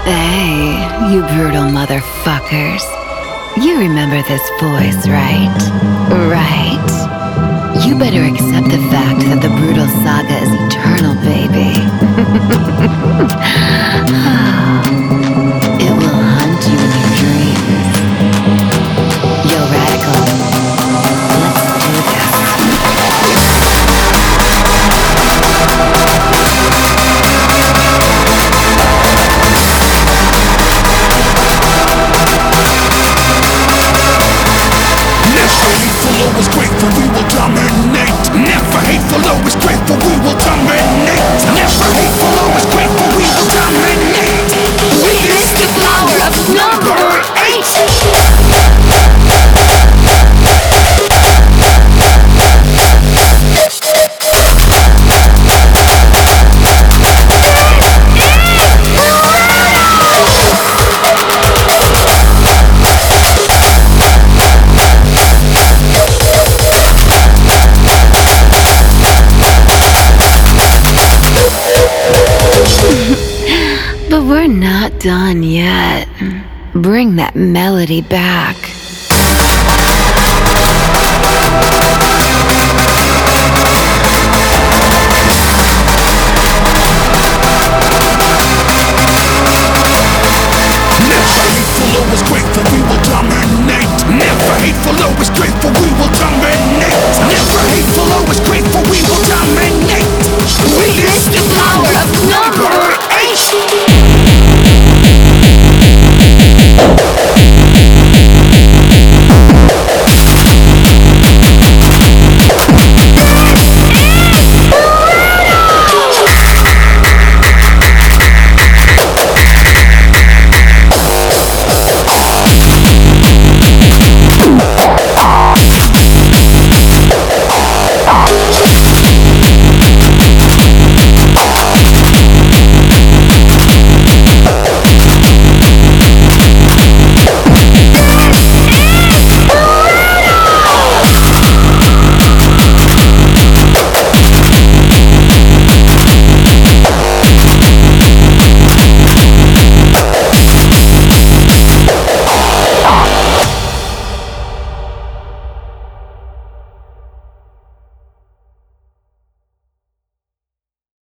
Hey, you brutal motherfuckers. You remember this voice, right? Right. You better accept the fact that the brutal saga is eternal, baby. It will hunt you in your dreams. Yo, Radical, let's do this. Never hateful, always grateful, we will dominate. Never hateful, always grateful, we will dominate. Never hateful, always grateful, we will dominate. Witness the power of number 8. But we're not done yet. Bring that melody back.